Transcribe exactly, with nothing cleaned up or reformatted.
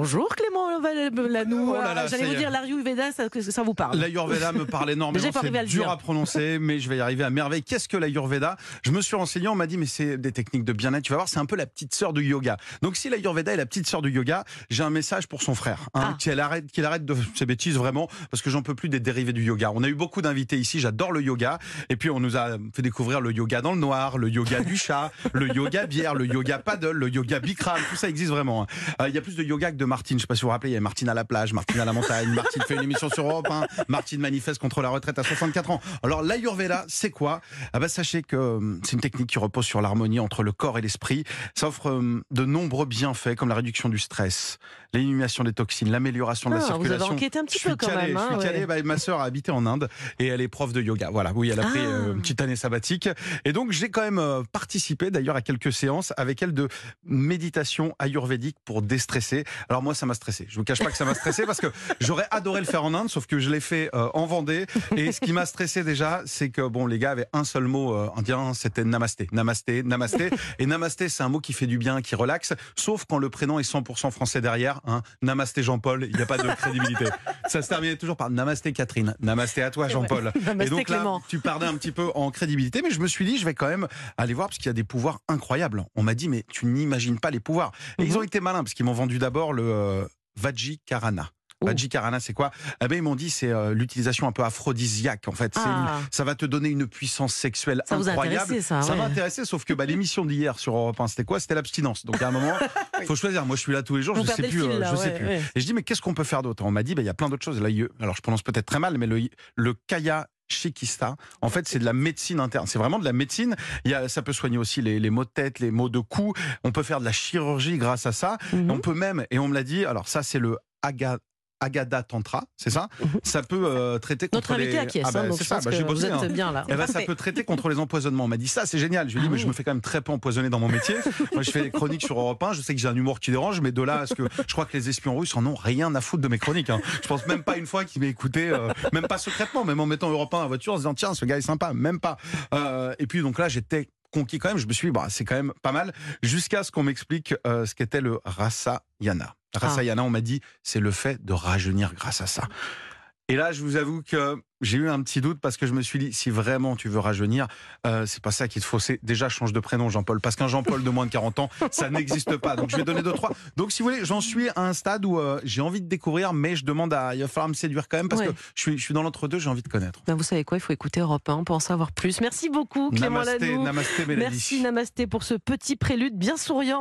Bonjour Clément Lanoux. Oh là là, J'allais ça y vous est. dire l'Ayurveda, ça, que ça vous parle. L'Ayurveda me parle énormément, Déjà, il faut arriver à c'est le dur dire. à prononcer, mais je vais y arriver à merveille. Qu'est-ce que l'Ayurveda? Je me suis renseigné, on m'a dit, mais c'est des techniques de bien-être, tu vas voir, c'est un peu la petite sœur du yoga. Donc si l'Ayurveda est la petite sœur du yoga, j'ai un message pour son frère, hein, Ah. qu'il arrête, qu'il arrête de ses bêtises vraiment, parce que j'en peux plus des dérivés du yoga. On a eu beaucoup d'invités ici, j'adore le yoga, et puis on nous a fait découvrir le yoga dans le noir, le yoga du chat, le yoga bière, le yoga paddle, le yoga bikram, tout ça existe vraiment. Il euh, y a plus de yoga que de Martine, je sais pas si vous vous rappelez, il y a Martine à la plage, Martine à la montagne, Martine fait une émission sur Europe un, Martine manifeste contre la retraite à soixante-quatre ans. Alors l'Ayurveda, c'est quoi? Ah ben, sachez que euh, c'est une technique qui repose sur l'harmonie entre le corps et l'esprit. Ça offre euh, de nombreux bienfaits comme la réduction du stress, l'élimination des toxines, l'amélioration de la Ah, circulation. vous avez enquêté un petit je suis peu quand calé, même. Hein, je suis ouais. calé. Bah, ma sœur a habité en Inde et elle est prof de yoga. Voilà, oui, elle a pris Ah. euh, une petite année sabbatique. Et donc j'ai quand même euh, participé d'ailleurs à quelques séances avec elle de méditation ayurvédique pour déstresser. Alors moi ça m'a stressé. Je vous cache pas que ça m'a stressé parce que j'aurais adoré le faire en Inde, sauf que je l'ai fait euh, en Vendée. Et ce qui m'a stressé déjà, c'est que bon, les gars avaient un seul mot euh, indien, c'était namasté, namasté, namasté. Et namasté, c'est un mot qui fait du bien, qui relaxe. Sauf quand le prénom est cent pour cent français derrière. Hein. Namasté Jean-Paul, il n'y a pas de crédibilité. Ça se terminait toujours par namasté Catherine, namasté à toi Jean-Paul. Namasté Et donc là, Clément. tu perdais un petit peu en crédibilité, mais je me suis dit, je vais quand même aller voir parce qu'il y a des pouvoirs incroyables. On m'a dit, mais tu n'imagines pas les pouvoirs. Et Mhm. ils ont été malins parce qu'ils m'ont vendu d'abord le euh, Vajjikarana. Oh. Vajjikarana, c'est quoi? Eh ben, ils m'ont dit, c'est euh, l'utilisation un peu aphrodisiaque. En fait, c'est Ah. une- ça va te donner une puissance sexuelle Ça vous a incroyable. intéressé, ça, ouais. m'a intéressé, sauf que bah, l'émission d'hier sur Europe un, c'était quoi? C'était l'abstinence. Donc à un moment, il faut choisir. Moi, je suis là tous les jours, Vous je sais perdez plus. le fil, euh, là, je sais ouais, plus. ouais. Et je dis, mais qu'est-ce qu'on peut faire d'autre? On m'a dit, bah, il y a plein d'autres choses. Là, il y a- alors, je prononce peut-être très mal, mais le, le kaya Shikista, en fait, c'est de la médecine interne. C'est vraiment de la médecine. Il y a, ça peut soigner aussi les, les maux de tête, les maux de cou. On peut faire de la chirurgie grâce à ça. Mhm. On peut même, et on me l'a dit, alors ça, c'est le Aga. Agada Tantra, c'est ça? Mhm. Ça peut euh, traiter contre Notre invité les... acquiesce, Ah bah, hein, donc c'est je ça, pense bah, que j'ai vous bossé, êtes hein. bien là. Eh ben, ça Parfait. peut traiter contre les empoisonnements. On m'a dit ça, c'est génial. Je lui ai dit, Ah mais oui. je me fais quand même très peu empoisonner dans mon métier. Moi, je fais des chroniques sur Europe un. Je sais que j'ai un humour qui dérange, mais de là à ce que je crois que les espions russes en ont rien à foutre de mes chroniques. Hein. Je pense même pas une fois qu'ils m'aient écouté, euh, même pas secrètement, même en mettant Europe un à la voiture, en se disant tiens, ce gars est sympa, même pas. Euh, et puis donc là, j'étais conquis quand même. Je me suis dit, bah, c'est quand même pas mal. Jusqu'à ce qu'on m'explique euh, ce qu'était le Rasayana. Rasayana, on m'a dit, c'est le fait de rajeunir grâce à ça. Et là, je vous avoue que j'ai eu un petit doute parce que je me suis dit, si vraiment tu veux rajeunir, euh, c'est pas ça qu'il te faut. C'est déjà change de prénom, Jean-Paul, parce qu'un Jean-Paul de moins de quarante ans, ça n'existe pas. Donc je vais donner deux trois. Donc si vous voulez, j'en suis à un stade où euh, j'ai envie de découvrir, mais je demande à, il va falloir me séduire quand même parce Ouais. que je suis, je suis dans l'entre-deux, j'ai envie de connaître. Ben, vous savez quoi, il faut écouter Europe un pour en savoir plus. Merci beaucoup Clément Namasté, Lanoux. namasté, Mélanie. Merci Namasté pour ce petit prélude bien souriant.